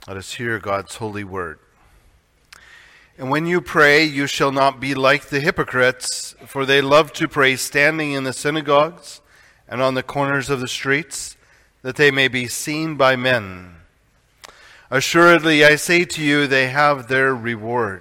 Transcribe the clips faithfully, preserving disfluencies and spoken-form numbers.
Let us hear God's holy word. And when you pray, you shall not be like the hypocrites, for they love to pray standing in the synagogues and on the corners of the streets, that they may be seen by men. Assuredly, I say to you, they have their reward.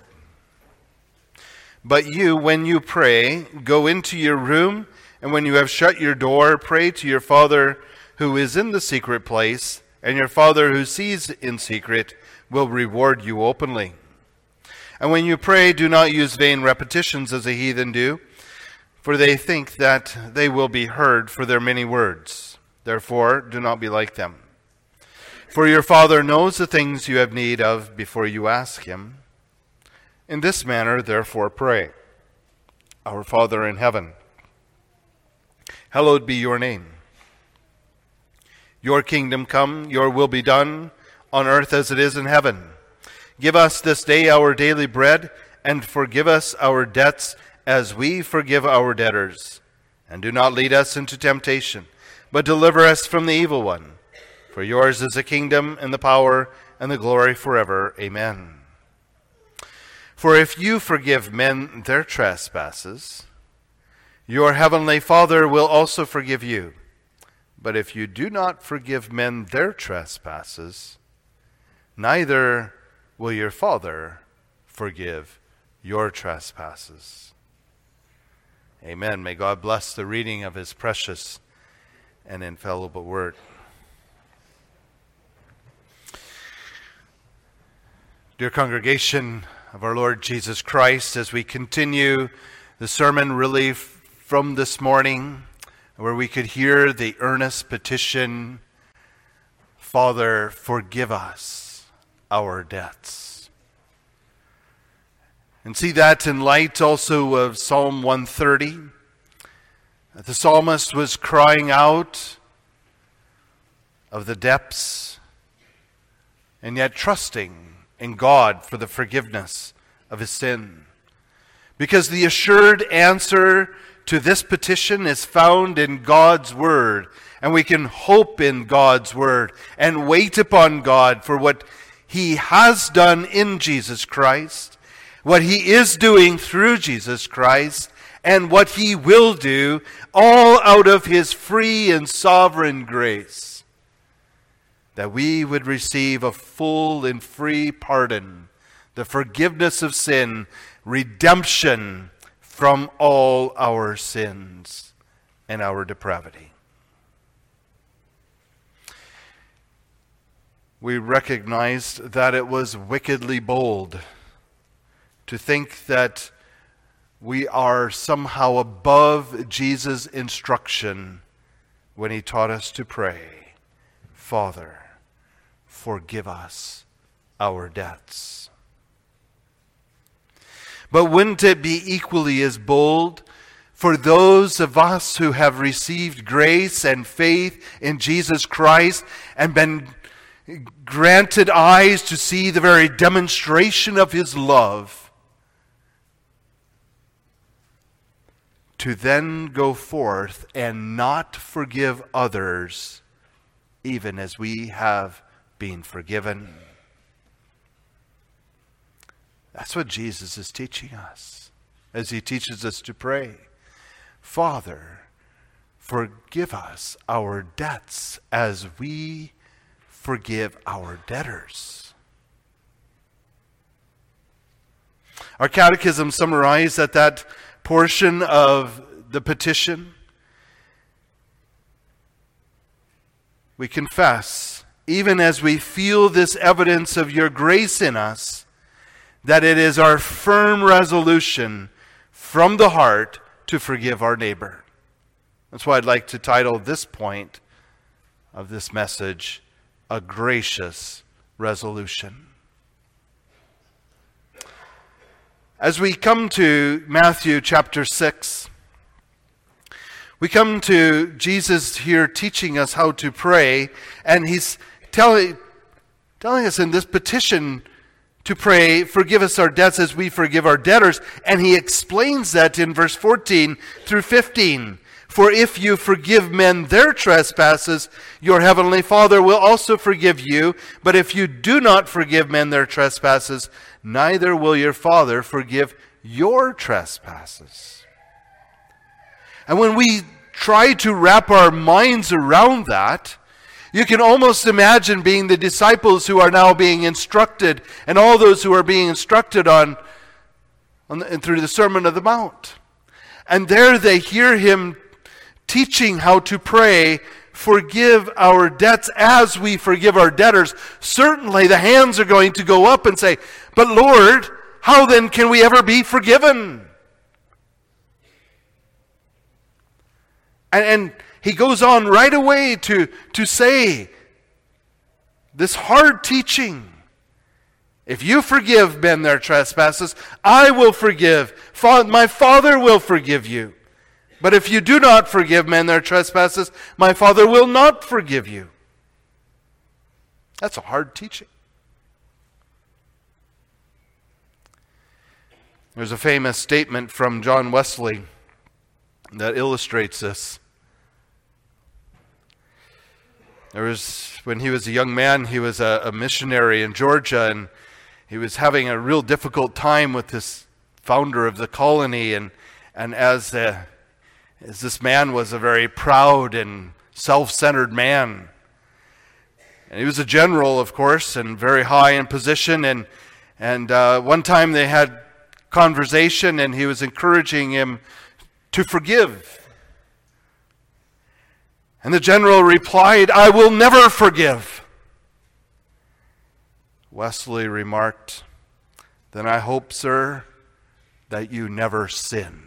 But you, when you pray, go into your room, and when you have shut your door, pray to your Father who is in the secret place, and your Father who sees in secret will reward you openly. And when you pray, do not use vain repetitions as the heathen do, for they think that they will be heard for their many words. Therefore, do not be like them. For your Father knows the things you have need of before you ask him. In this manner, therefore, pray. Our Father in heaven, hallowed be your name. Your kingdom come, your will be done, on earth as it is in heaven. Give us this day our daily bread, and forgive us our debts as we forgive our debtors. And do not lead us into temptation, but deliver us from the evil one. For yours is the kingdom, and the power, and the glory forever. Amen. For if you forgive men their trespasses, your heavenly Father will also forgive you. But if you do not forgive men their trespasses, neither will your Father forgive your trespasses. Amen. May God bless the reading of his precious and infallible word. Dear congregation of our Lord Jesus Christ, as we continue the sermon really from this morning, where we could hear the earnest petition, Father, forgive us our debts. And see that in light also of Psalm one thirty. The psalmist was crying out of the depths and yet trusting in God for the forgiveness of his sin. Because the assured answer to this petition is found in God's word, and we can hope in God's word and wait upon God for what he has done in Jesus Christ, what he is doing through Jesus Christ, and what he will do, all out of his free and sovereign grace, that we would receive a full and free pardon, the forgiveness of sin, redemption from all our sins and our depravity. We recognized that it was wickedly bold to think that we are somehow above Jesus' instruction when he taught us to pray, Father, forgive us our debts. But wouldn't it be equally as bold for those of us who have received grace and faith in Jesus Christ and been granted eyes to see the very demonstration of his love, to then go forth and not forgive others even as we have been forgiven? That's what Jesus is teaching us as he teaches us to pray. Father, forgive us our debts as we forgive our debtors. Our catechism summarized at that portion of the petition. We confess, even as we feel this evidence of your grace in us, that it is our firm resolution from the heart to forgive our neighbor. That's why I'd like to title this point of this message, A Gracious Resolution. As we come to Matthew chapter six, we come to Jesus here teaching us how to pray, and he's telling, telling us in this petition to pray, forgive us our debts as we forgive our debtors. And he explains that in verse fourteen through fifteen. For if you forgive men their trespasses, your heavenly Father will also forgive you. But if you do not forgive men their trespasses, neither will your Father forgive your trespasses. And when we try to wrap our minds around that, you can almost imagine being the disciples who are now being instructed, and all those who are being instructed on, on the, through the Sermon on the Mount. And there they hear him teaching how to pray, forgive our debts as we forgive our debtors. Certainly the hands are going to go up and say, but Lord, how then can we ever be forgiven? And, and he goes on right away to, to say this hard teaching. If you forgive men their trespasses, I will forgive. My Father will forgive you. But if you do not forgive men their trespasses, my Father will not forgive you. That's a hard teaching. There's a famous statement from John Wesley that illustrates this. There was, when he was a young man, he was a, a missionary in Georgia, and he was having a real difficult time with this founder of the colony, and, and as a As this man was a very proud and self-centered man. And he was a general, of course, and very high in position. And, and uh, one time they had conversation, and he was encouraging him to forgive. And the general replied, I will never forgive. Wesley remarked, then I hope, sir, that you never sin.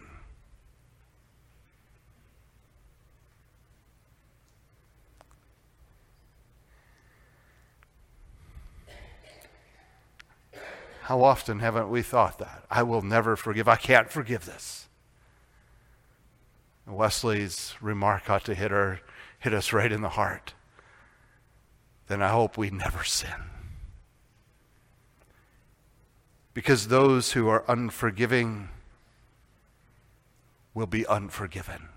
How often haven't we thought that? I will never forgive. I can't forgive this. Wesley's remark ought to hit, her, hit us right in the heart. Then I hope we never sin. Because those who are unforgiving will be unforgiven.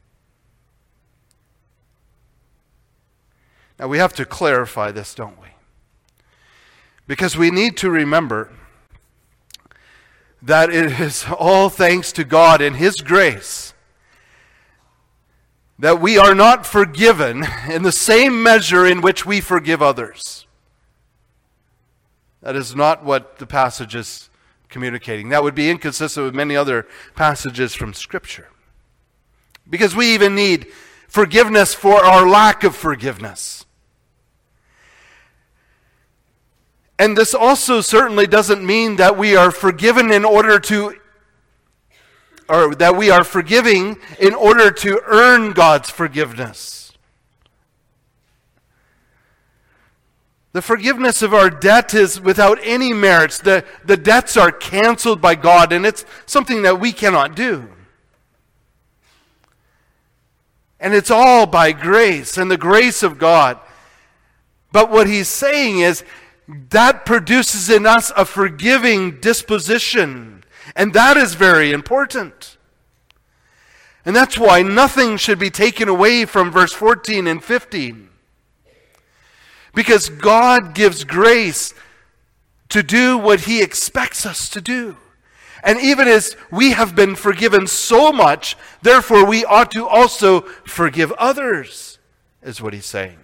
Now we have to clarify this, don't we? Because we need to remember that it is all thanks to God and His grace that we are not forgiven in the same measure in which we forgive others. That is not what the passage is communicating. That would be inconsistent with many other passages from Scripture. Because we even need forgiveness for our lack of forgiveness. And this also certainly doesn't mean that we are forgiven in order to, or that we are forgiving in order to earn God's forgiveness. The forgiveness of our debt is without any merits. The, the debts are canceled by God, and it's something that we cannot do. And it's all by grace and the grace of God. But what he's saying is, that produces in us a forgiving disposition. And that is very important. And that's why nothing should be taken away from verse fourteen and fifteen. Because God gives grace to do what He expects us to do. And even as we have been forgiven so much, therefore we ought to also forgive others, is what he's saying.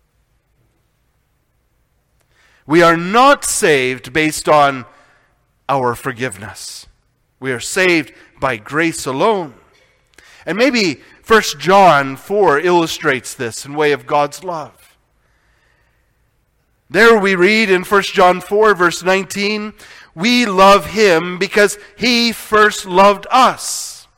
We are not saved based on our forgiveness. We are saved by grace alone. And maybe First John four illustrates this in way of God's love. There we read in First John four, verse nineteen, we love Him because He first loved us.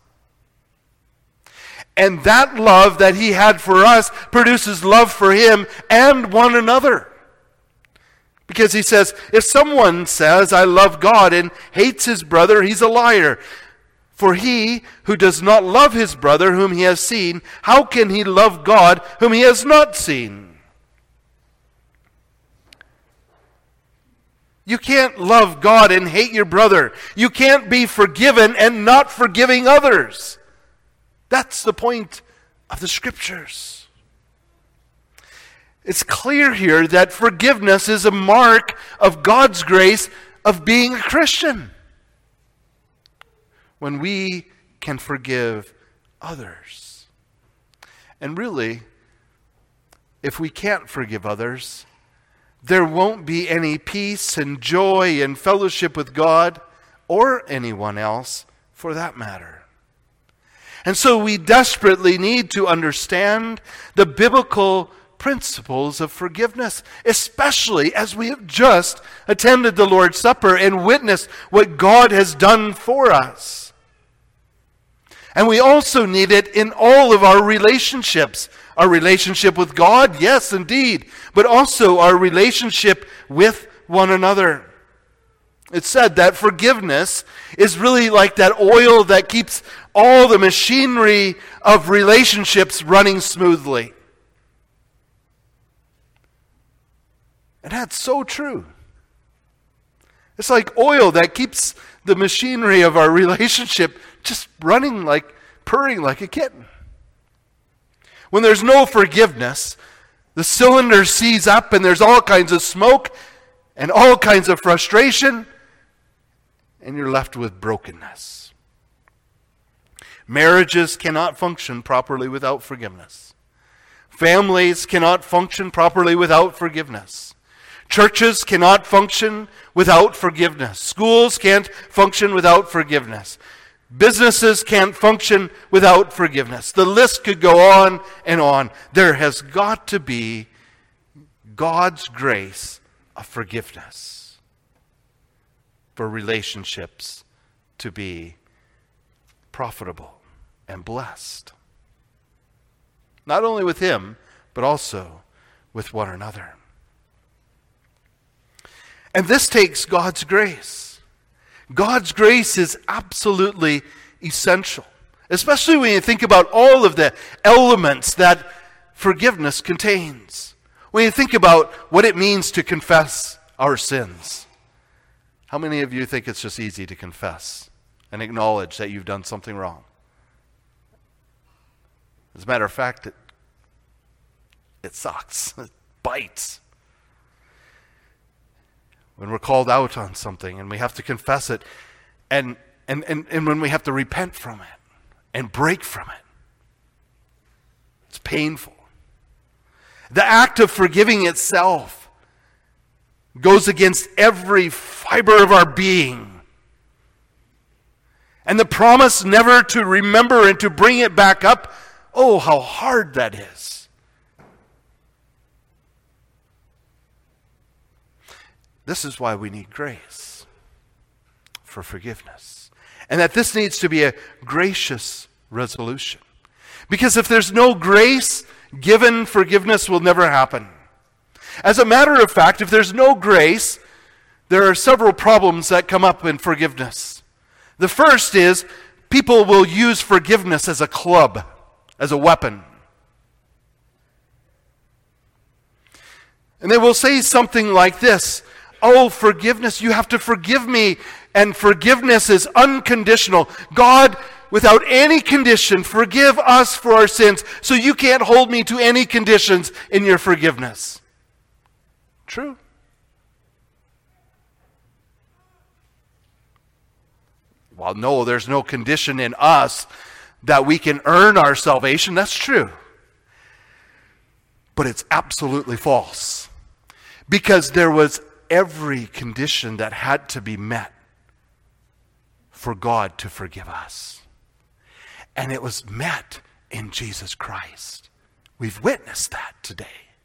And that love that He had for us produces love for Him and one another. Because he says, if someone says, I love God and hates his brother, he's a liar. For he who does not love his brother whom he has seen, how can he love God whom he has not seen? You can't love God and hate your brother. You can't be forgiven and not forgiving others. That's the point of the Scriptures. It's clear here that forgiveness is a mark of God's grace of being a Christian. When we can forgive others. And really, if we can't forgive others, there won't be any peace and joy and fellowship with God or anyone else for that matter. And so we desperately need to understand the biblical principles of forgiveness, especially as we have just attended the Lord's Supper and witnessed what God has done for us. And we also need it in all of our relationships. Our relationship with God, yes, indeed, but also our relationship with one another. It's said that forgiveness is really like that oil that keeps all the machinery of relationships running smoothly. And that's so true. It's like oil that keeps the machinery of our relationship just running like, purring like a kitten. When there's no forgiveness, the cylinder seize up and there's all kinds of smoke and all kinds of frustration, and you're left with brokenness. Marriages cannot function properly without forgiveness. Families cannot function properly without forgiveness. Churches cannot function without forgiveness. Schools can't function without forgiveness. Businesses can't function without forgiveness. The list could go on and on. There has got to be God's grace of forgiveness for relationships to be profitable and blessed. Not only with Him, but also with one another. And this takes God's grace. God's grace is absolutely essential, especially when you think about all of the elements that forgiveness contains. When you think about what it means to confess our sins. How many of you think it's just easy to confess and acknowledge that you've done something wrong? As a matter of fact, it, it sucks. It bites. When we're called out on something and we have to confess it, and, and, and, and when we have to repent from it and break from it, it's painful. The act of forgiving itself goes against every fiber of our being. And the promise never to remember and to bring it back up, oh, how hard that is. This is why we need grace for forgiveness. And that this needs to be a gracious resolution. Because if there's no grace given, forgiveness will never happen. As a matter of fact, if there's no grace, there are several problems that come up in forgiveness. The first is people will use forgiveness as a club, as a weapon. And they will say something like this: oh, forgiveness, you have to forgive me. And forgiveness is unconditional. God, without any condition, forgive us for our sins, so you can't hold me to any conditions in your forgiveness. True. Well, no, there's no condition in us that we can earn our salvation. That's true. But it's absolutely false. Because there was every condition that had to be met for God to forgive us. And it was met in Jesus Christ. We've witnessed that today.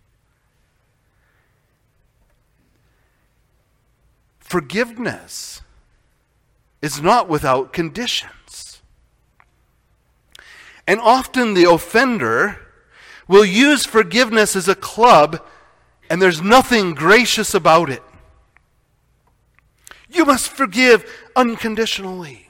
Forgiveness is not without conditions. And often the offender will use forgiveness as a club, and there's nothing gracious about it. You must forgive unconditionally.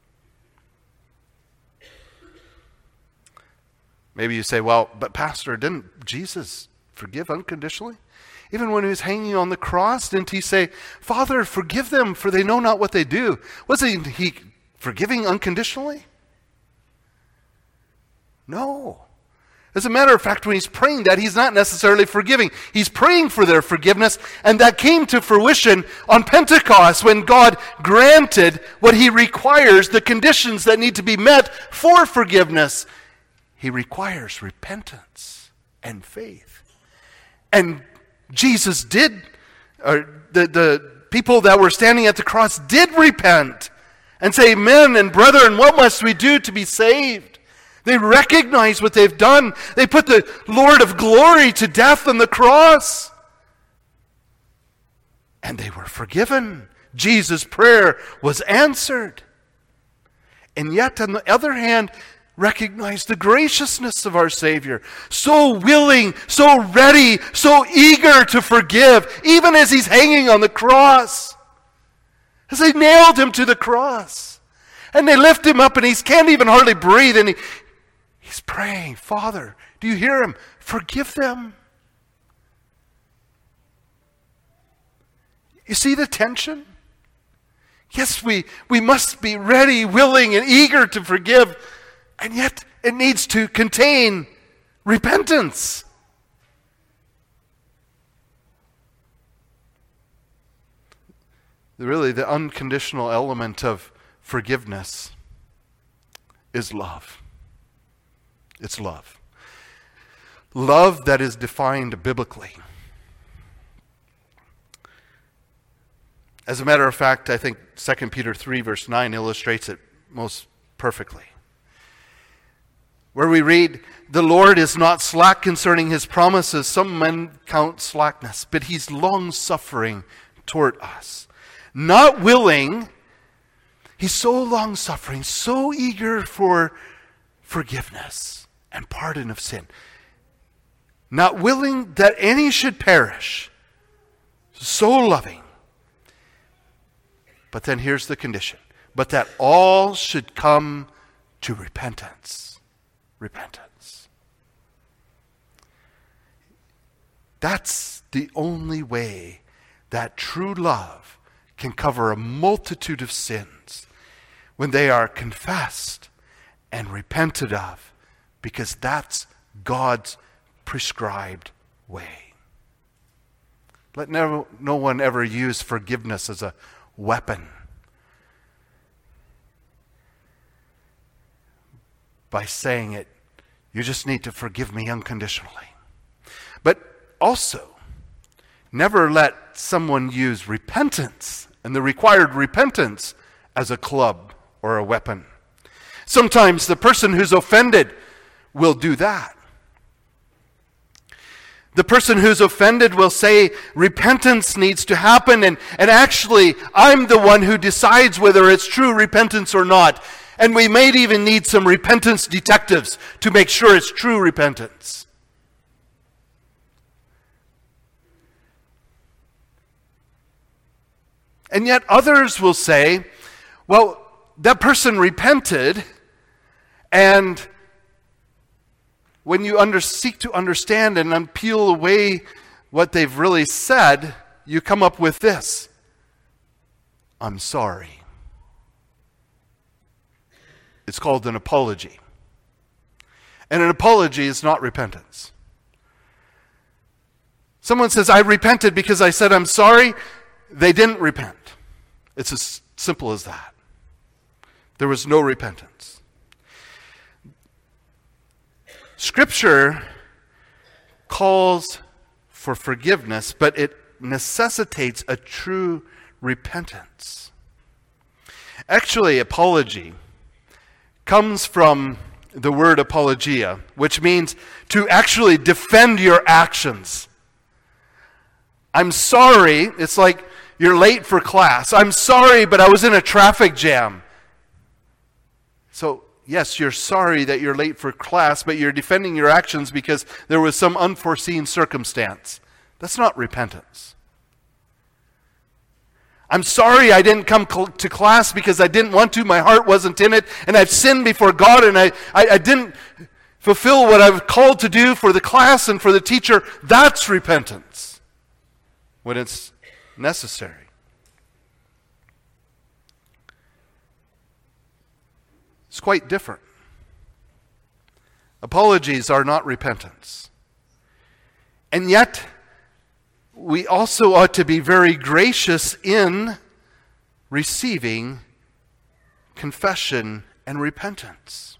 Maybe you say, well, but Pastor, didn't Jesus forgive unconditionally? Even when he was hanging on the cross, didn't he say, Father, forgive them, for they know not what they do? Wasn't he forgiving unconditionally? No. As a matter of fact, when he's praying that, he's not necessarily forgiving. He's praying for their forgiveness, and that came to fruition on Pentecost when God granted what he requires, the conditions that need to be met for forgiveness. He requires repentance and faith. And Jesus did, or the, the people that were standing at the cross did repent and say, men and brethren, what must we do to be saved? They recognize what they've done. They put the Lord of glory to death on the cross. And they were forgiven. Jesus' prayer was answered. And yet, on the other hand, recognize the graciousness of our Savior. So willing, so ready, so eager to forgive, even as he's hanging on the cross. As they nailed him to the cross. And they lift him up and he can't even hardly breathe. And he, he's praying, Father, do you hear him? Forgive them. You see the tension? Yes, we, we must be ready, willing, and eager to forgive. And yet it needs to contain repentance. Really, the unconditional element of forgiveness is love. It's love. Love that is defined biblically. As a matter of fact, I think Second Peter three verse nine illustrates it most perfectly. Where we read, the Lord is not slack concerning his promises. Some men count slackness, but he's long-suffering toward us. Not willing, he's so long-suffering, so eager for forgiveness and pardon of sin. Not willing that any should perish. So loving. But then here's the condition. But that all should come to repentance. Repentance. That's the only way that true love can cover a multitude of sins when they are confessed and repented of, because that's God's prescribed way. Let never, no one ever use forgiveness as a weapon by saying it, you just need to forgive me unconditionally. But also, never let someone use repentance and the required repentance as a club or a weapon. Sometimes the person who's offended will do that. The person who's offended will say, repentance needs to happen, and, and actually, I'm the one who decides whether it's true repentance or not. And we may even need some repentance detectives to make sure it's true repentance. And yet others will say, well, that person repented, and when you under, seek to understand and unpeel away what they've really said, you come up with this: I'm sorry. It's called an apology. And an apology is not repentance. Someone says, I repented because I said I'm sorry. They didn't repent. It's as simple as that. There was no repentance. Scripture calls for forgiveness, but it necessitates a true repentance. Actually, apology comes from the word apologia, which means to actually defend your actions. I'm sorry. It's like you're late for class. I'm sorry, but I was in a traffic jam. So, yes, you're sorry that you're late for class, but you're defending your actions because there was some unforeseen circumstance. That's not repentance. I'm sorry I didn't come cl- to class because I didn't want to. My heart wasn't in it, and I've sinned before God, and I, I, I didn't fulfill what I was called to do for the class and for the teacher. That's repentance when it's necessary. It's quite different. Apologies are not repentance. And yet, we also ought to be very gracious in receiving confession and repentance.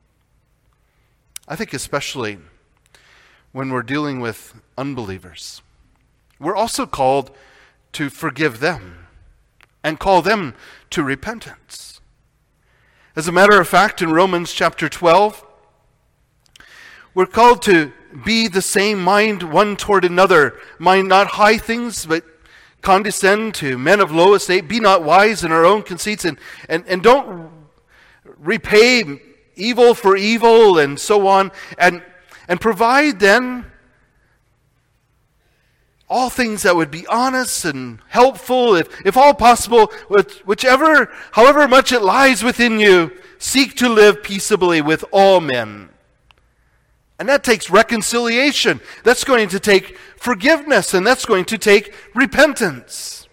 I think especially when we're dealing with unbelievers, we're also called to forgive them and call them to repentance. As a matter of fact, in Romans chapter twelve, we're called to be the same mind one toward another. Mind not high things, but condescend to men of low estate. Be not wise in our own conceits, and, and, and don't repay evil for evil, and so on. And, and provide then all things that would be honest and helpful, if, if all possible, with whichever, however much it lies within you, seek to live peaceably with all men. And that takes reconciliation. That's going to take forgiveness, and that's going to take repentance.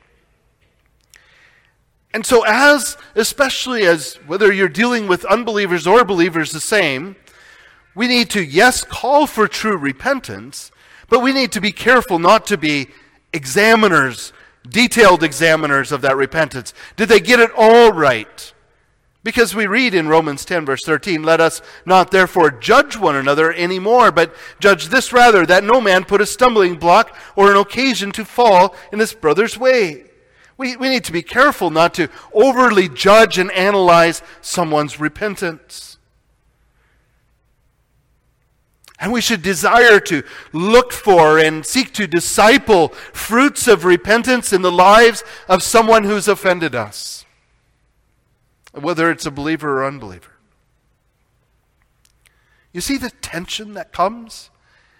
And so as, especially as whether you're dealing with unbelievers or believers the same, we need to, yes, call for true repentance, but we need to be careful not to be examiners, detailed examiners of that repentance. Did they get it all right? Because we read in Romans ten, verse thirteen, let us not therefore judge one another anymore, but judge this rather, that no man put a stumbling block or an occasion to fall in his brother's way. We, we need to be careful not to overly judge and analyze someone's repentance. And we should desire to look for and seek to disciple fruits of repentance in the lives of someone who's offended us, whether it's a believer or unbeliever. You see the tension that comes?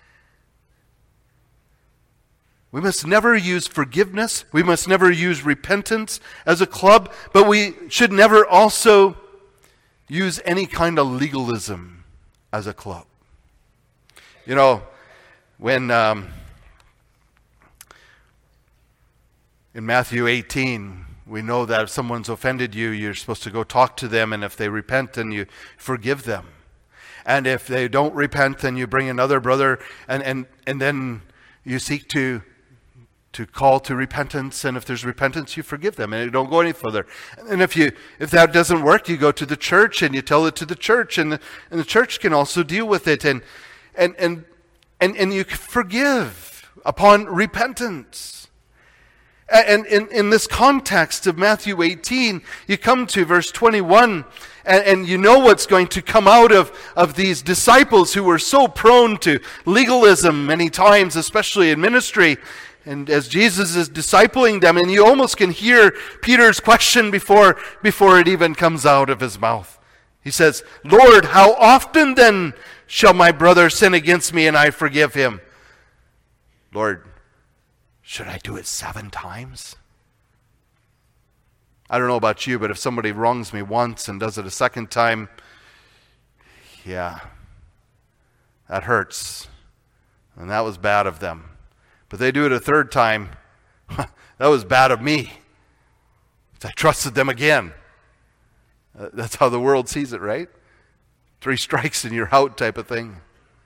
We must never use forgiveness. We must never use repentance as a club, but we should never also use any kind of legalism as a club. You know, when um, in Matthew eighteen, we know that if someone's offended you, you're supposed to go talk to them, and if they repent, then you forgive them. And if they don't repent, then you bring another brother, and, and, and then you seek to, to call to repentance, and if there's repentance, you forgive them, and you don't go any further. And if you if that doesn't work, you go to the church, and you tell it to the church, and the, and the church can also deal with it, and and and and, and you forgive upon repentance. And in, in this context of Matthew eighteen, you come to verse twenty-one, and, and you know what's going to come out of, of these disciples who were so prone to legalism many times, especially in ministry, and as Jesus is discipling them, and you almost can hear Peter's question before, before it even comes out of his mouth. He says, Lord, how often then shall my brother sin against me and I forgive him? Lord, should I do it seven times? I don't know about you, but if somebody wrongs me once and does it a second time, yeah, that hurts. And that was bad of them. But they do it a third time, that was bad of me. I trusted them again. Uh, that's how the world sees it, right? Three strikes and you're out type of thing.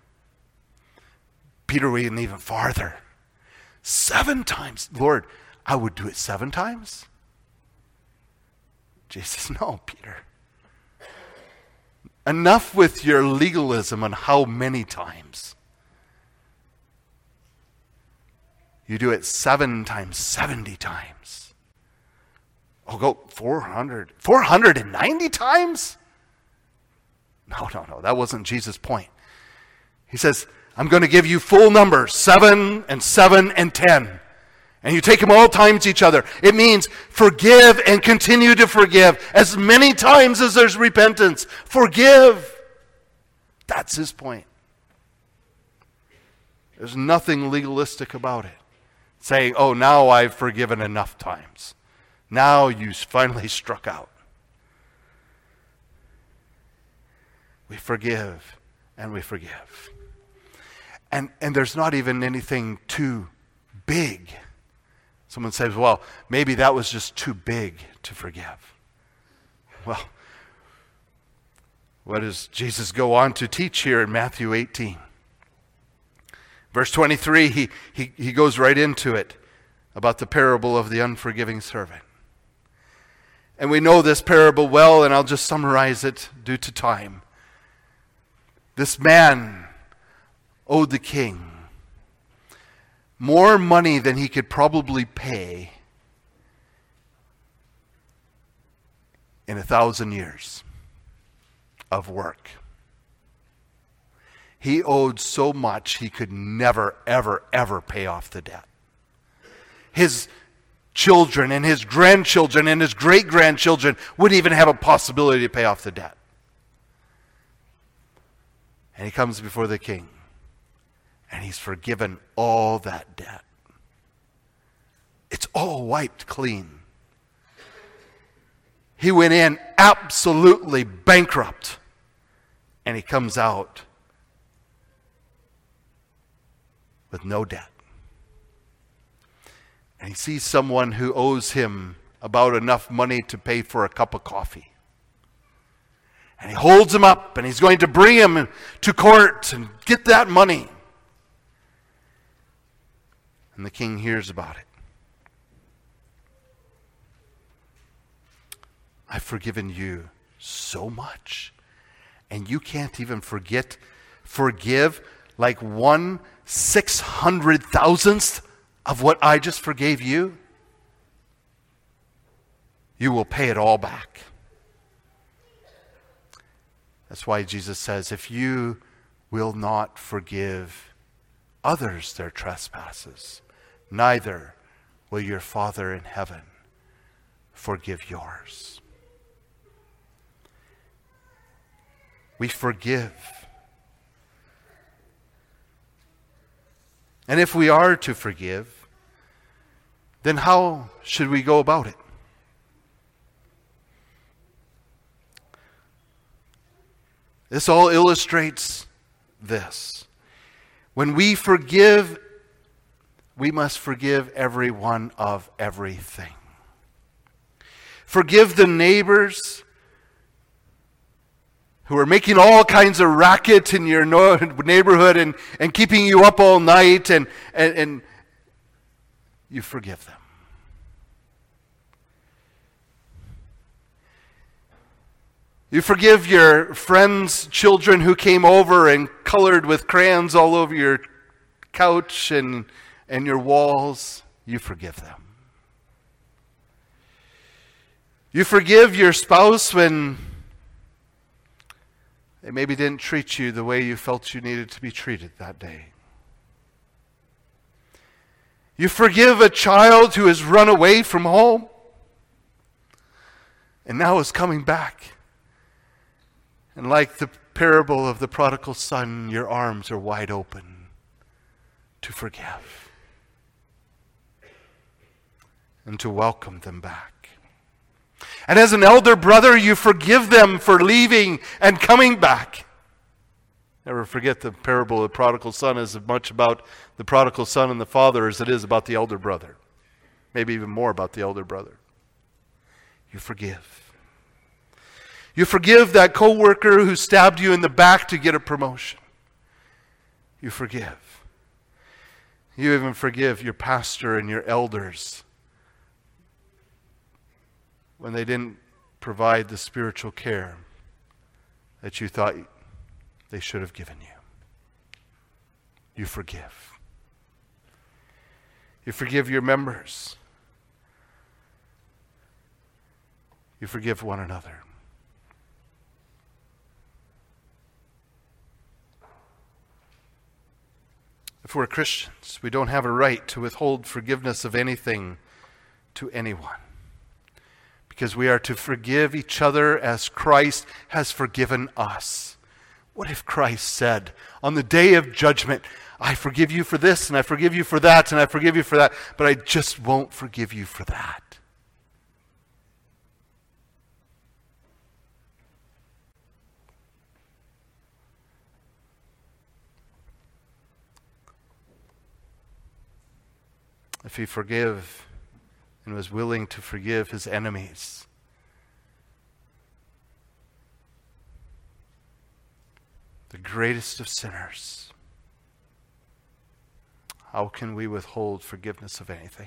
Peter went even farther. Seven times. Lord, I would do it seven times? Jesus, no, Peter. Enough with your legalism on how many times. You do it seven times, seventy times. Oh, go four hundred. four hundred ninety times? No, no, no. That wasn't Jesus' point. He says, I'm going to give you full numbers, seven and seven and ten. And you take them all times each other. It means forgive and continue to forgive as many times as there's repentance. Forgive. That's his point. There's nothing legalistic about it. Saying, oh, now I've forgiven enough times. Now you finally struck out. We forgive and we forgive. And and there's not even anything too big. Someone says, well, maybe that was just too big to forgive. Well, What does Jesus go on to teach here in Matthew eighteen? Verse twenty-three, he, he, he goes right into it about the parable of the unforgiving servant. And we know this parable well, and I'll just summarize it due to time. This man owed the king more money than he could probably pay in a thousand years of work. He owed so much he could never, ever, ever pay off the debt. His children and his grandchildren and his great-grandchildren wouldn't even have a possibility to pay off the debt. And he comes before the king, and he's forgiven all that debt. It's all wiped clean. He went in absolutely bankrupt, and he comes out with no debt. And he sees someone who owes him about enough money to pay for a cup of coffee. And he holds him up, and he's going to bring him to court and get that money. And the king hears about it. I've forgiven you so much, and you can't even forget, forgive like one six hundred thousandth of what I just forgave you. You will pay it all back. That's why Jesus says, if you will not forgive others their trespasses, neither will your Father in heaven forgive yours. We forgive. And if we are to forgive, then how should we go about it? This all illustrates this. When we forgive, we must forgive everyone of everything. Forgive the neighbors who are making all kinds of racket in your neighborhood and, and keeping you up all night, and, and, and you forgive them. You forgive your friends' children who came over and colored with crayons all over your couch and, and your walls. You forgive them. You forgive your spouse when they maybe didn't treat you the way you felt you needed to be treated that day. You forgive a child who has run away from home and now is coming back. And like the parable of the prodigal son, your arms are wide open to forgive and to welcome them back. And as an elder brother, you forgive them for leaving and coming back. Never forget the parable of the prodigal son is as much about the prodigal son and the father as it is about the elder brother. Maybe even more about the elder brother. You forgive. You forgive that coworker who stabbed you in the back to get a promotion. You forgive. You even forgive your pastor and your elders when they didn't provide the spiritual care that you thought they should have given you. You forgive. You forgive your members. You forgive one another. If we're Christians, we don't have a right to withhold forgiveness of anything to anyone, because we are to forgive each other as Christ has forgiven us. What if Christ said on the day of judgment, I forgive you for this, and I forgive you for that, and I forgive you for that, but I just won't forgive you for that? If he forgave and was willing to forgive his enemies, the greatest of sinners, how can we withhold forgiveness of anything?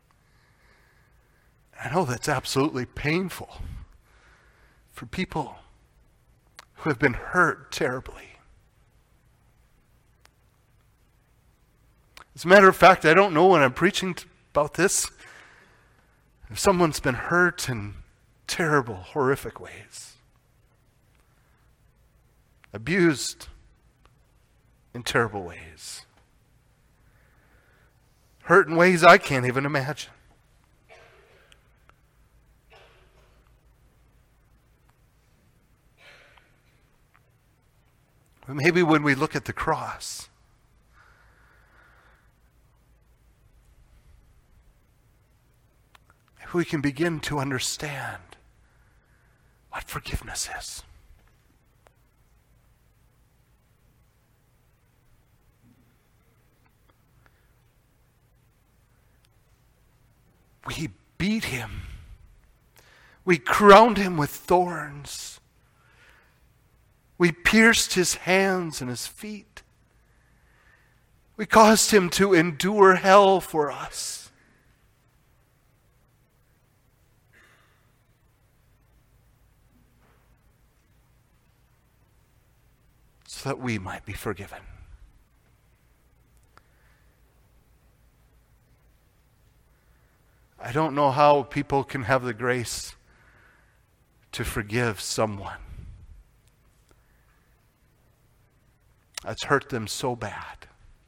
I know that's absolutely painful for people who have been hurt terribly. As a matter of fact, I don't know when I'm preaching t- about this, if someone's been hurt in terrible, horrific ways, abused in terrible ways, hurt in ways I can't even imagine. But maybe when we look at the cross, we can begin to understand what forgiveness is. We beat him. We crowned him with thorns. We pierced his hands and his feet. We caused him to endure hell for us, so that we might be forgiven. I don't know how people can have the grace to forgive someone that's hurt them so bad.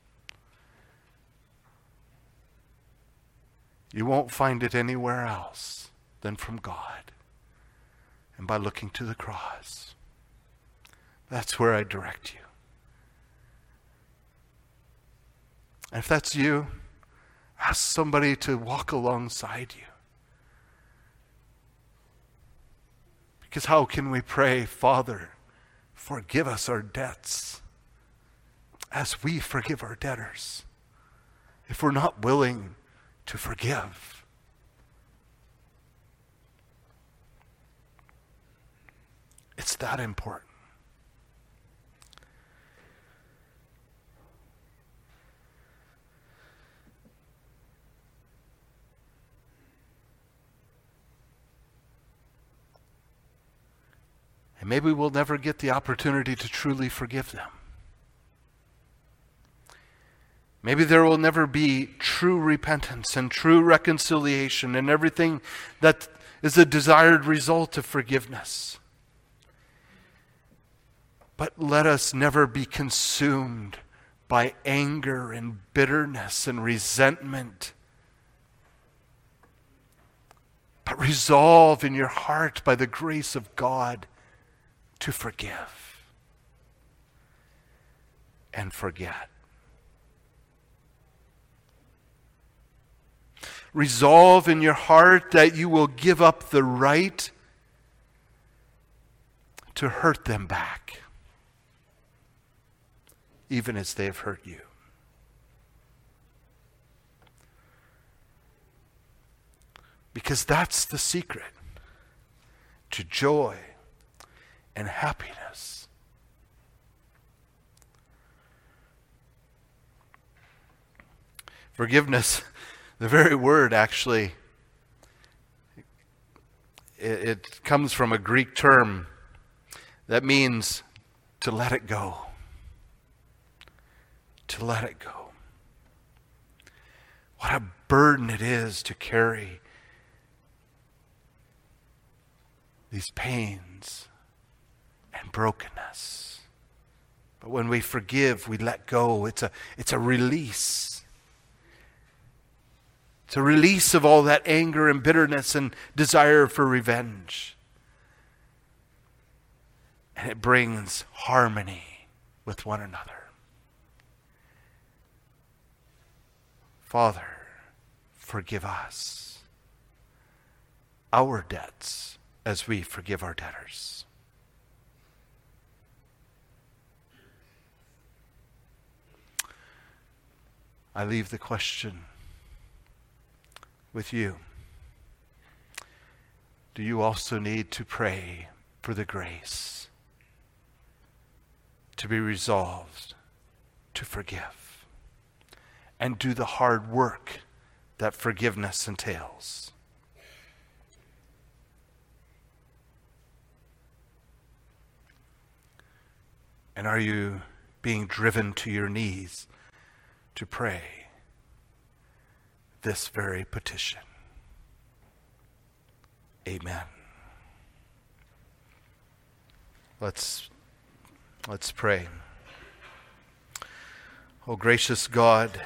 You won't find it anywhere else than from God and by looking to the cross. That's where I direct you. And if that's you, ask somebody to walk alongside you. Because how can we pray, Father, forgive us our debts as we forgive our debtors, if we're not willing to forgive? It's that important. And maybe we'll never get the opportunity to truly forgive them. Maybe there will never be true repentance and true reconciliation and everything that is a desired result of forgiveness. But let us never be consumed by anger and bitterness and resentment. But resolve in your heart by the grace of God to forgive and forget. Resolve in your heart that you will give up the right to hurt them back, even as they have hurt you. Because that's the secret to joy and happiness. Forgiveness, the very word actually, it, it comes from a Greek term that means to let it go. To let it go. What a burden it is to carry these pains and brokenness. But when we forgive, we let go. It's a, it's a release. It's a release of all that anger and bitterness and desire for revenge. And it brings harmony with one another. Father, forgive us our debts as we forgive our debtors. I leave the question with you. Do you also need to pray for the grace to be resolved to forgive and do the hard work that forgiveness entails. And are you being driven to your knees to pray this very petition? Amen. Let's, let's pray. Oh, gracious God,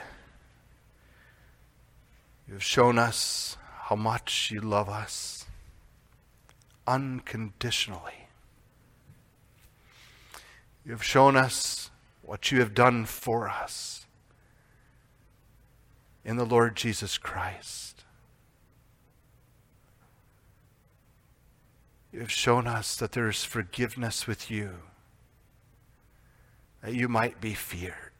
you have shown us how much you love us unconditionally. You have shown us what you have done for us in the Lord Jesus Christ. You have shown us that there is forgiveness with you, that you might be feared.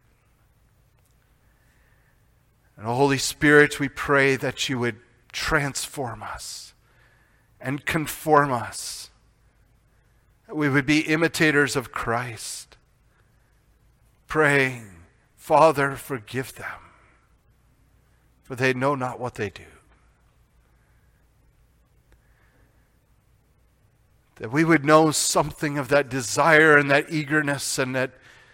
And oh, Holy Spirit, we pray that you would transform us and conform us, that we would be imitators of Christ, praying, Father, forgive them, for they know not what they do. That we would know something of that desire and that eagerness and that,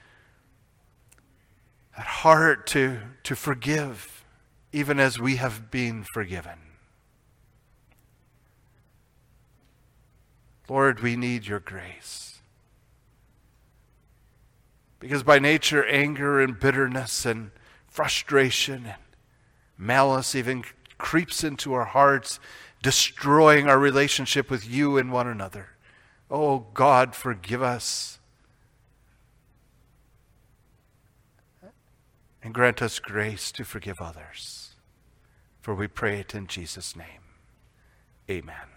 that heart to, to forgive, even as we have been forgiven. Lord, we need your grace. Because by nature, anger and bitterness and frustration and malice even creeps into our hearts, destroying our relationship with you and one another. Oh God, forgive us. And grant us grace to forgive others. For we pray it in Jesus' name. Amen.